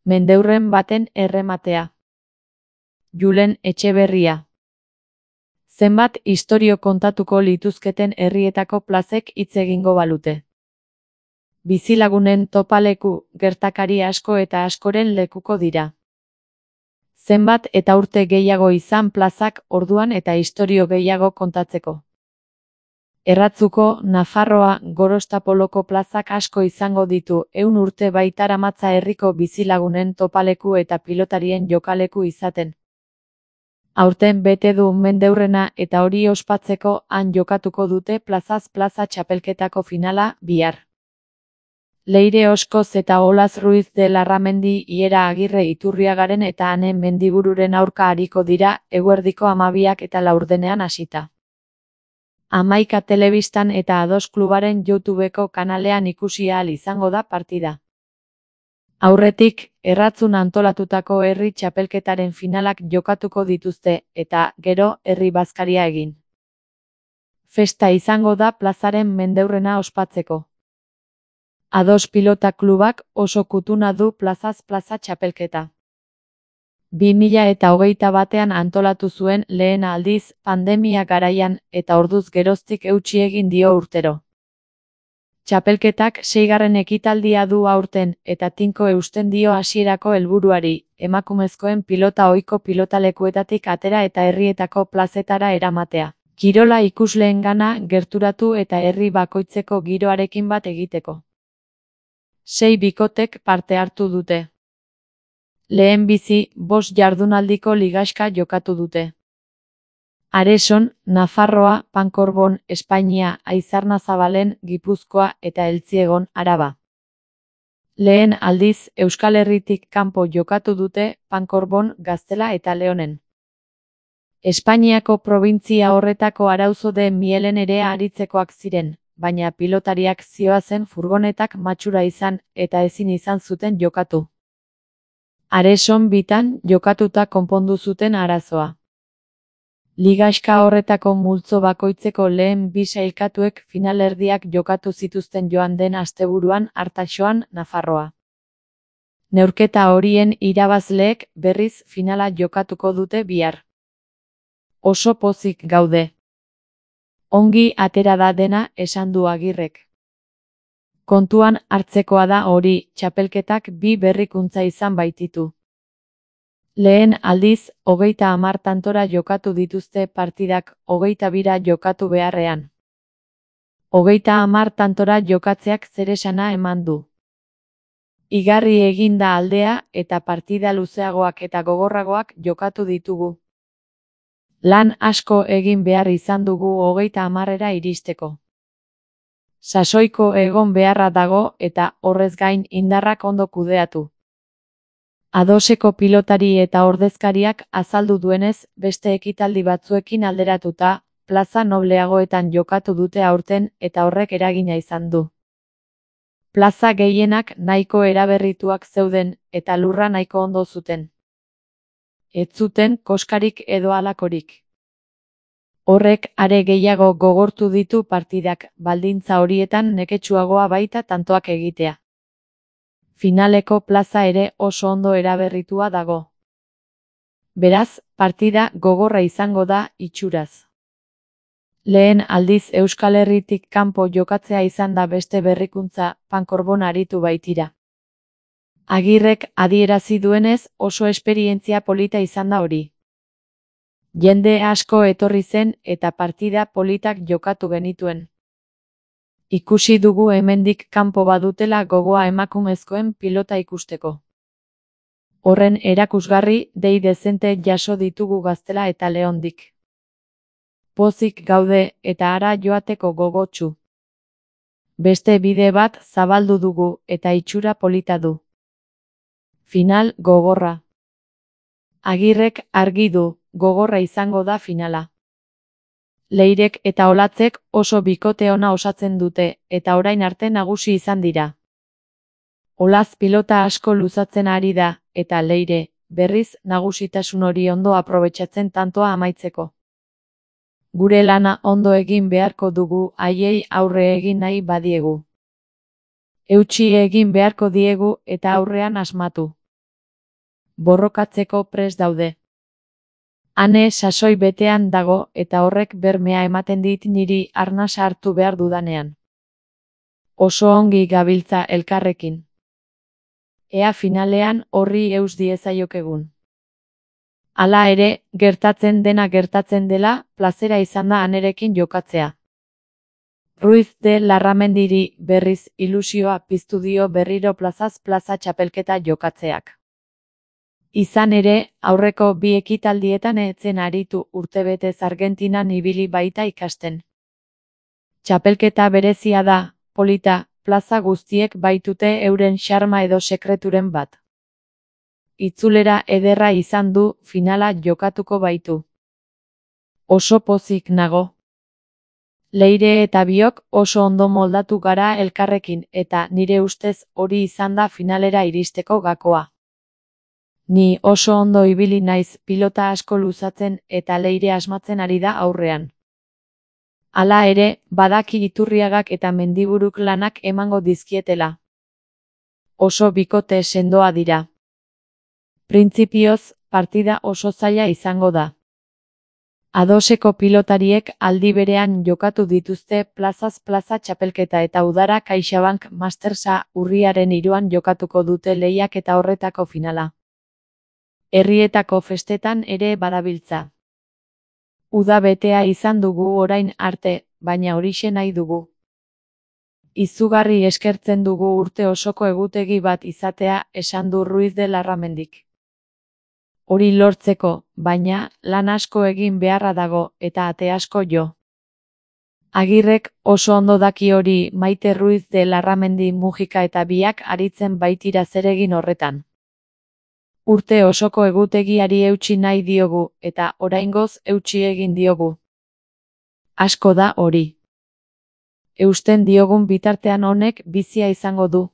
Mendeurren baten errematea. Julen Etxeberria. Zenbat istorio kontatuko lituzketen herrietako plazek hitz egingo balute. Bizilagunen topaleku, gertakari asko eta askoren lekuko dira. Zenbat eta urte gehiago izan plazak orduan eta istorio gehiago kontatzeko. Erratzuko, Nafarroa, Gorostapoloko plazak asko izango ditu 100 urte baitaramatza herriko bizilagunen topaleku eta pilotarien jokaleku izaten. Aurten bete du mendeurrena eta hori ospatzeko han jokatuko dute plazaz plaza txapelketako finala bihar. Leire Oskoz eta Olaz Ruiz de Larramendi Iera Agirre Iturriagaren eta Ane Mendibururen aurka ariko dira eguerdiko 12 eta 4 hasita. 11 telebistan eta Ados klubaren YouTubeko kanalean ikusi ahal izango da partida. Aurretik, Erratzun antolatutako herri txapelketaren finalak jokatuko dituzte eta, gero, herri bazkaria egin. Festa izango da plazaren mendeurrena ospatzeko. Ados Pilota Klubak oso kutuna du plazaz plaza txapelketa. 2021 antolatu zuen lehen aldiz pandemia garaian eta orduz geroztik eutsi egin dio urtero. Txapelketak 6. ekitaldia du aurten eta tinko eusten dio hasierako helburuari, emakumezkoen pilota ohiko pilotalekuetatik atera eta herrietako plazetara eramatea. Kirola ikusleengana gerturatu eta herri bakoitzeko giroarekin bat egiteko. 6 bikotek parte hartu dute. Lehenbizi, 5 jardunaldiko ligaxka jokatu dute. Areson, Nafarroa, Pankorbon, Espainia, Aizarnazabalen, Gipuzkoa eta Eltziegon, Araba. Lehen aldiz, Euskal Herritik kanpo jokatu dute Pankorbon, Gaztela eta Leonen. Espainiako probintzia horretako Arauzode Mielen ere aritzekoak ziren, baina pilotariak zioazen furgonetak matxura izan eta ezin izan zuten jokatu. Areson bitan jokatuta konpondu zuten arazoa. Ligaxka horretako multzo bakoitzeko lehen 2 sailkatuek finalerdiak jokatu zituzten joan den asteburuan Artaxoan, Nafarroa. Neurketa horien irabazleek berriz finala jokatuko dute bihar. Oso pozik gaude. Ongi atera da dena, esan du Agirrek. Kontuan hartzekoa da hori, txapelketak 2 berrikuntza izan baititu. Lehen aldiz, 30 tantora jokatu dituzte partidak 22 jokatu beharrean. 30 tantora jokatzeak zeresana eman du. Igarri egin da aldea eta partida luzeagoak eta gogorragoak jokatu ditugu. Lan asko egin behar izan dugu 30era iristeko. Sasoiko egon beharra dago eta horrez gain indarrak ondo kudeatu. Adoseko pilotari eta ordezkariak azaldu duenez, beste ekitaldi batzuekin alderatuta, plaza nobleagoetan jokatu dute aurten eta horrek eragina izan du. Plaza gehienak nahiko eraberrituak zeuden eta lurra nahiko ondo zuten. Ez zuten koskarik edo halakorik. Horrek are gehiago gogortu ditu partidak, baldintza horietan neketsuagoa baita tantoak egitea. Finaleko plaza ere oso ondo eraberritua dago. Beraz, partida gogorra izango da itxuraz. Lehen aldiz Euskal Herritik kanpo jokatzea izan da beste berrikuntza, Pankorbon aritu baitira. Agirrek adierazi duenez oso esperientzia polita izan da hori. Jende asko etorri zen eta partida politak jokatu genituen. Ikusi dugu hemendik kanpo badutela gogoa emakumezkoen pilota ikusteko. Horren erakusgarri dei dezente jaso ditugu Gaztela eta Leondik. Pozik gaude eta hara joateko gogotsu. Beste bide bat zabaldu dugu eta itxura polita du. Final gogorra. Agirrek argi du, gogorra izango da finala. Leirek eta Olatzek oso bikote ona osatzen dute eta orain arte nagusi izan dira. Olaz pilota asko luzatzen ari da eta Leire, berriz nagusitasun hori ondo aprobetxatzen tantoa amaitzeko. Gure lana ondo egin beharko dugu haiei aurre egin nahi badiegu. Eutsi egin beharko diegu eta aurrean asmatu. borrokatzeko prest daude. Ane sasoi betean dago eta horrek bermea ematen dit niri arnasa hartu behar dudanean. Oso ongi gabiltza elkarrekin. Ea finalean horri eus diezaiokegun. Hala ere, gertatzen dena gertatzen dela, plazera izan da Anerekin jokatzea. Ruiz de Larramendiri berriz ilusioa piztu dio berriro plazaz plaza txapelketa jokatzeak. Izan ere, aurreko bi ekitaldietan etzen aritu urtebetez Argentinan ibili baita ikasten. Txapelketa berezia da, polita, plaza guztiek baitute euren xarma edo sekreturen bat. Itzulera ederra izan du, finala jokatuko baitu. Oso pozik nago. Leire eta biok oso ondo moldatu gara elkarrekin eta nire ustez hori izan da finalera iristeko gakoa. Ni oso ondo ibili naiz pilota asko luzatzen eta Leire asmatzen ari da aurrean. Hala ere, badaki Iturriagak eta Mendiburuk lanak emango dizkietela. Oso bikote sendoa dira. Printzipioz, partida oso zaila izango da. Adoseko pilotariek aldi berean jokatu dituzte plazaz plaza txapelketa eta udara CaixaBank Mastersa urriaren 3 jokatuko dute lehiak eta horretako finala. Herrietako festetan ere badabiltza. Uda betea izan dugu orain arte, baina horixe nahi dugu. Izugarri eskertzen dugu urte osoko egutegi bat izatea, esan du Ruiz de Larramendik. Hori lortzeko, baina, lan asko egin beharra dago, eta ate asko jo. Agirrek oso ondo daki hori Maite Ruiz de Larramendi Mujika eta biak aritzen baitira zeregin horretan. Urte osoko egutegiari eutsi nahi diogu, eta oraingoz eutsi egin diogu. Asko da hori. Eusten diogun bitartean honek bizia izango du.